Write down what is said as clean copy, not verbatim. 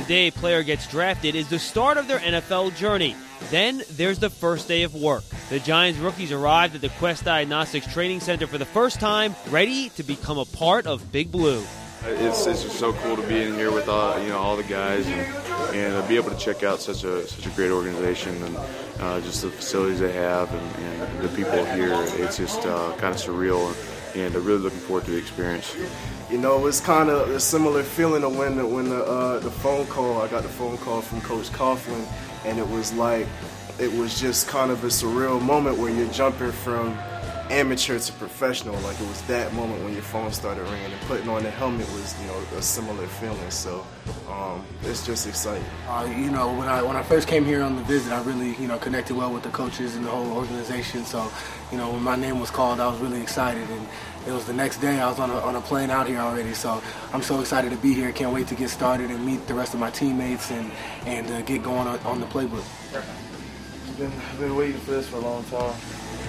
The day a player gets drafted is the start of their NFL journey. Then there's the first day of work. The Giants rookies arrived at the Quest Diagnostics Training Center for the first time, ready to become a part of Big Blue. It's just so cool to be in here with all the guys and be able to check out such a great organization and just the facilities they have and the people here. It's just kind of surreal, and really looking forward to the experience. You know, it's kind of a similar feeling to when the phone call. I got the phone call from Coach Coughlin, and it was just kind of a surreal moment where you're jumping from amateur to professional. Like, it was that moment when your phone started ringing, and putting on the helmet was, a similar feeling. So it's just exciting. When I first came here on the visit, I really connected well with the coaches and the whole organization. So when my name was called, I was really excited, and it was the next day I was on a plane out here already. So I'm so excited to be here. Can't wait to get started and meet the rest of my teammates and get going on the playbook. I've been waiting for this for a long time.